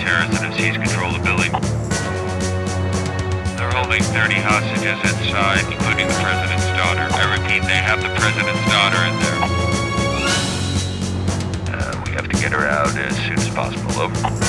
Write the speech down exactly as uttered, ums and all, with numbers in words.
terrorists that have seized control of the building. They're holding thirty hostages inside, including the president's daughter. I repeat, they have the president's daughter in there. Uh, we have to get her out as soon as possible. Over.